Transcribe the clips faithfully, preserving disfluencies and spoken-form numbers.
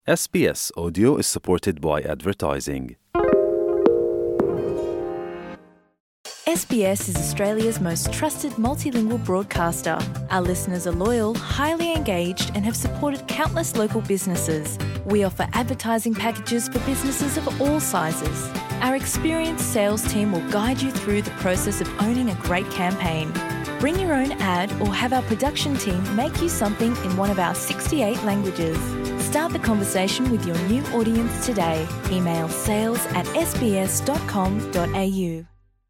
S B S Audio is supported by advertising. S B S is Australia's most trusted multilingual broadcaster. Our listeners are loyal, highly engaged, and have supported countless local businesses. We offer advertising packages for businesses of all sizes. Our experienced sales team will guide you through the process of owning a great campaign. Bring your own ad or have our production team make you something in one of our sixty-eight languages. Start the conversation with your new audience today. Email sales at s b s dot com dot a u.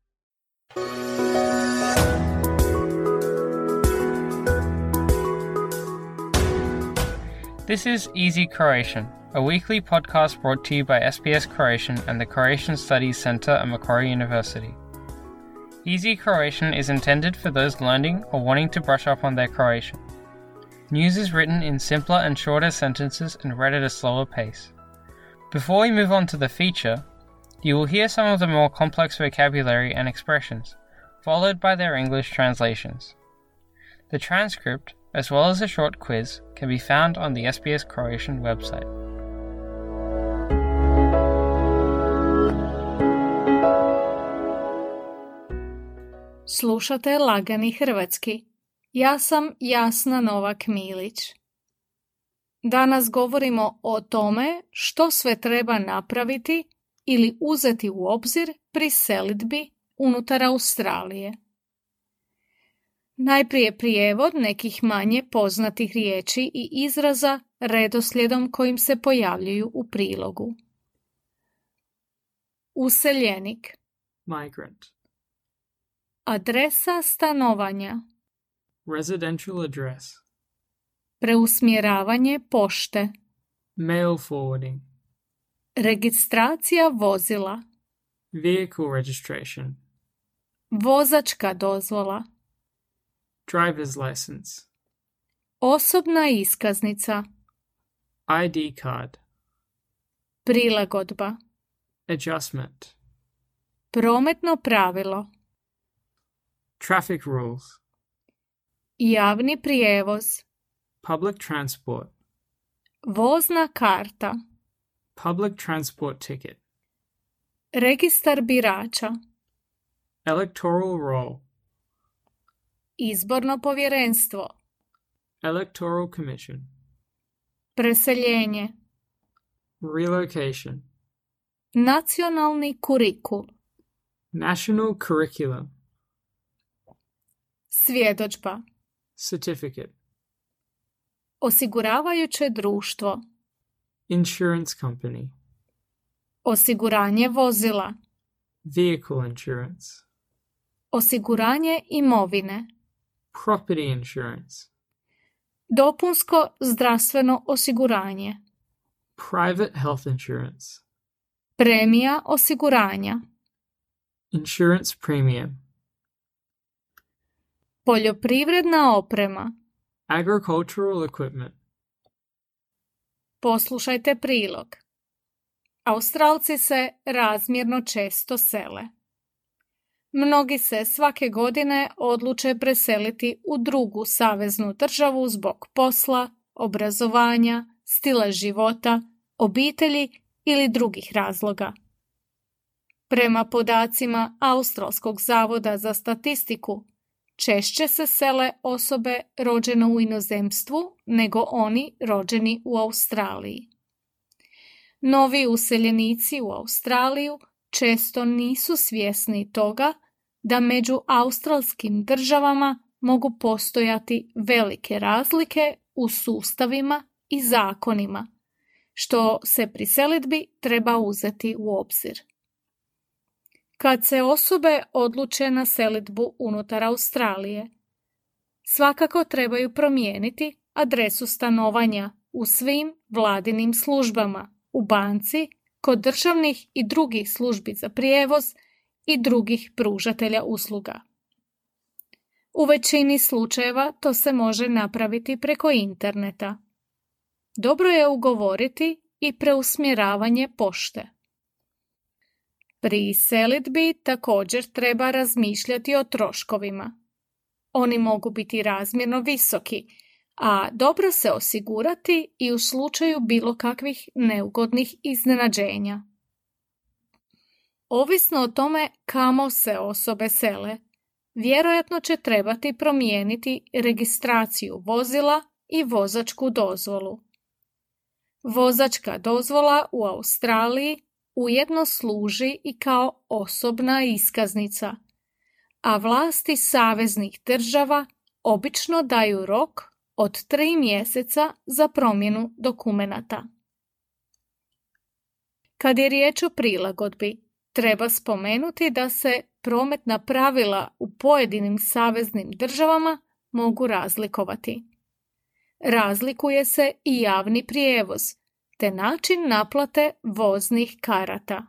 This is Easy Croatian, a weekly podcast brought to you by S B S Croatian and the Croatian Studies Centre at Macquarie University. Easy Croatian is intended for those learning or wanting to brush up on their Croatian. News is written in simpler and shorter sentences and read at a slower pace. Before we move on to the feature, you will hear some of the more complex vocabulary and expressions, followed by their English translations. The transcript, as well as a short quiz, can be found on the S B S Croatian website. Slušate Lagani hrvatski. Ja sam Jasna Novak-Milić. Danas govorimo o tome što sve treba napraviti ili uzeti u obzir pri selidbi unutar Australije. Najprije prijevod nekih manje poznatih riječi i izraza redoslijedom kojim se pojavljuju u prilogu. Useljenik. Migrant. Adresa stanovanja. Residential address. Preusmjeravanje pošte. Mail forwarding. Registracija vozila. Vehicle registration. Vozačka dozvola. Driver's license. Osobna iskaznica. I D card. Prilagodba. Adjustment. Prometno pravilo. Traffic rules. Javni prijevoz. Public transport. Vozna karta. Public transport ticket. Registar birača. Electoral roll. Izborno povjerenstvo. Electoral commission. Preseljenje. Relocation. Nacionalni kurikul. National curriculum. Svjedodžba. Certificate. Osiguravajuće društvo. Insurance company. Osiguranje vozila. Vehicle insurance. Osiguranje imovine. Property insurance. Dopunsko zdravstveno osiguranje. Private health insurance. Premija osiguranja. Insurance premium. Poljoprivredna oprema. Agricultural equipment. Poslušajte prilog. Australci se razmjerno često sele. Mnogi se svake godine odluče preseliti u drugu saveznu državu zbog posla, obrazovanja, stila života, obitelji ili drugih razloga. Prema podacima Australskog zavoda za statistiku, češće se sele osobe rođene u inozemstvu nego oni rođeni u Australiji. Novi useljenici u Australiju često nisu svjesni toga da među australskim državama mogu postojati velike razlike u sustavima i zakonima, što se pri selidbi treba uzeti u obzir. Kad se osobe odluče na selidbu unutar Australije, svakako trebaju promijeniti adresu stanovanja u svim vladinim službama, u banci, kod državnih i drugih službi za prijevoz i drugih pružatelja usluga. U većini slučajeva to se može napraviti preko interneta. Dobro je ugovoriti i preusmjeravanje pošte. Pri selidbi također treba razmišljati o troškovima. Oni mogu biti razmjerno visoki, a dobro se osigurati i u slučaju bilo kakvih neugodnih iznenađenja. Ovisno o tome kamo se osobe sele, vjerojatno će trebati promijeniti registraciju vozila i vozačku dozvolu. Vozačka dozvola u Australiji ujedno služi i kao osobna iskaznica, a vlasti saveznih država obično daju rok od tri mjeseca za promjenu dokumenata. Kad je riječ o prilagodbi, treba spomenuti da se prometna pravila u pojedinim saveznim državama mogu razlikovati. Razlikuje se i javni prijevoz, te način naplate voznih karata.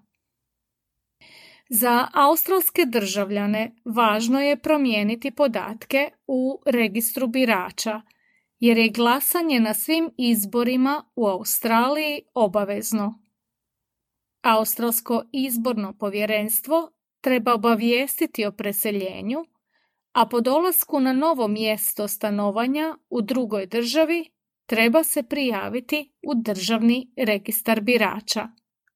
Za australske državljane važno je promijeniti podatke u registru birača, jer je glasanje na svim izborima u Australiji obavezno. Australsko izborno povjerenstvo treba obavijestiti o preseljenju, a po dolasku na novo mjesto stanovanja u drugoj državi treba se prijaviti u državni registar birača.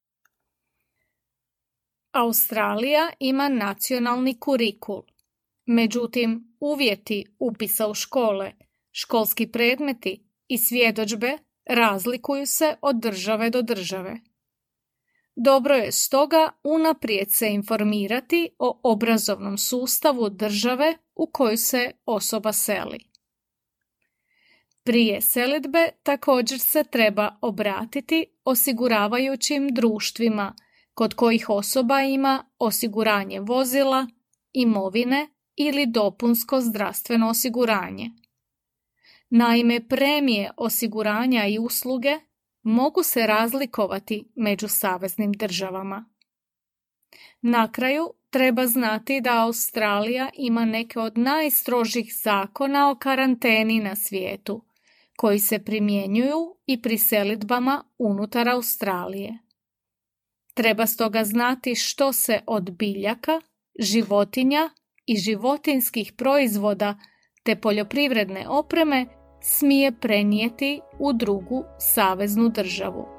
Australija ima nacionalni kurikul, međutim uvjeti upisa u škole, školski predmeti i svjedodžbe razlikuju se od države do države. Dobro je stoga unaprijed se informirati o obrazovnom sustavu države u kojoj se osoba seli. Prije selidbe također se treba obratiti osiguravajućim društvima kod kojih osoba ima osiguranje vozila, imovine ili dopunsko zdravstveno osiguranje. Naime, premije osiguranja i usluge mogu se razlikovati među saveznim državama. Na kraju treba znati da Australija ima neke od najstrožih zakona o karanteni na svijetu, koji se primjenjuju i pri selidbama unutar Australije. Treba stoga znati što se od biljaka, životinja i životinjskih proizvoda te poljoprivredne opreme smije prenijeti u drugu saveznu državu.